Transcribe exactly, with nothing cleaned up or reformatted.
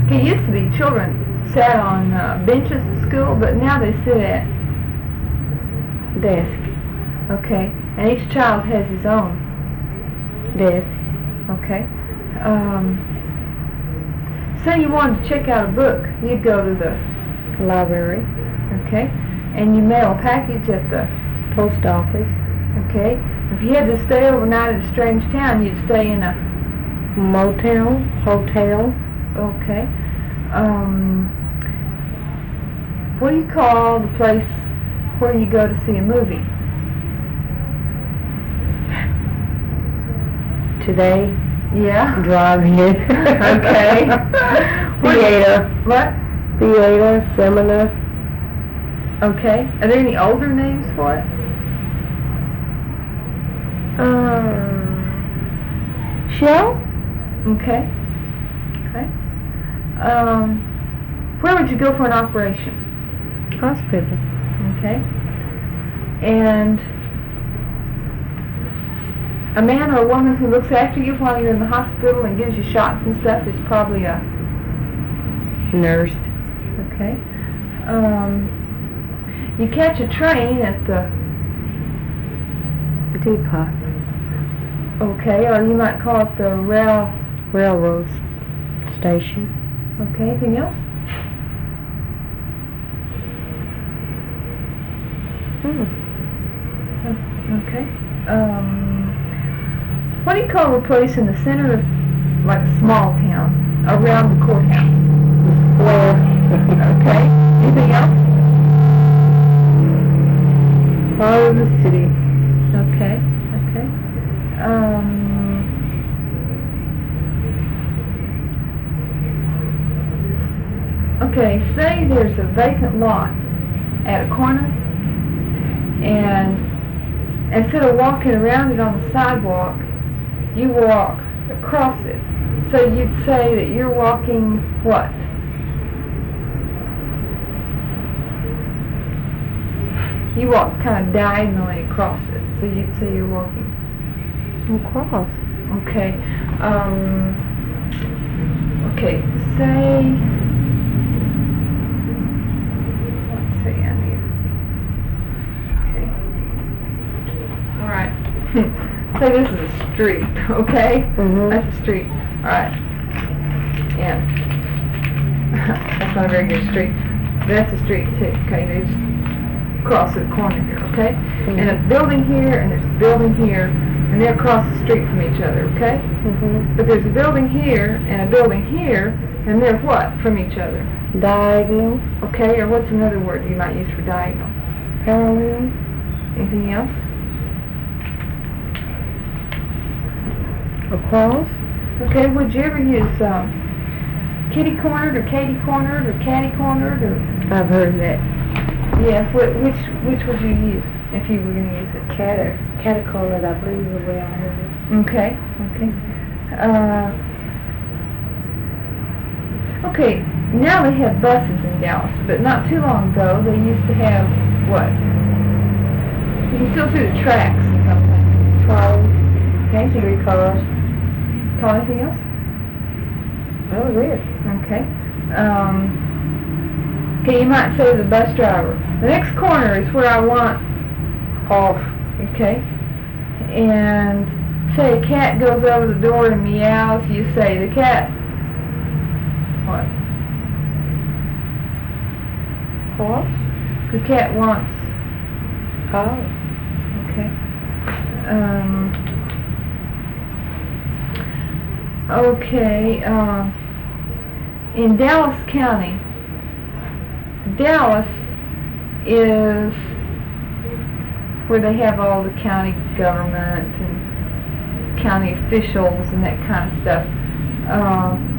It used to be children sat on uh, benches at school, but now they sit at desk. Okay, and each child has his own desk. Okay. Um, say you wanted to check out a book, you'd go to the library. Okay, and you mail a package at the post office. Okay. If you had to stay overnight in a strange town, you'd stay in a motel, hotel. Okay. Um, what do you call the place where you go to see a movie? Today? Yeah. Drive-in. Okay. Theater. What? Theater, seminar. Okay. Are there any older names for it? Um, show? Okay. Okay. Um, where would you go for an operation? Hospital. Okay. And a man or a woman who looks after you while you're in the hospital and gives you shots and stuff is probably a nurse. Okay. Um, you catch a train at the depot. Okay, or you might call it the rail railroad station. Okay, anything else? Hmm. Okay. Um, what do you call a place in the center of, like a small town, around the courthouse? The square. Okay. Anything else? Part of the city. Okay. Okay. Um, okay, say there's a vacant lot at a corner, and instead of walking around it on the sidewalk, you walk across it. So you'd say that you're walking what? You walk kind of diagonally across it. So you'd say you're walking across. Okay. Um, okay, say, let's see, I need, okay. Alright. Say this is a street, okay? Mm-hmm. That's a street. Alright. And that's not a very good street. That's a street too, okay? They just cross the corner here, okay? Mm-hmm. And a building here, and there's a building here, and they're across the street from each other, okay? Mm-hmm. But there's a building here and a building here, and they're what from each other? Diagonal. Okay, or what's another word you might use for diagonal? Parallel. Anything else? Across. Okay, would you ever use um, kitty cornered or Katie cornered or catty cornered or? I've heard that. Yeah, wh which which would you use if you were going to use it? Catter, catacornered, I believe is the way I heard it. Okay, okay. Uh, okay, now they have buses in Dallas, but not too long ago they used to have what? You can still see the tracks and something. Trolleys. Okay, so Street cars. call anything else? That was it. Okay. Um, okay, you might say to the bus driver, the next corner is where I want off. Okay. And say a cat goes over the door and meows, you say the cat what? Cross. The cat wants. Oh. Okay. Um, okay. Um, in Dallas County, Dallas is where they have all the county government and county officials and that kind of stuff. Um,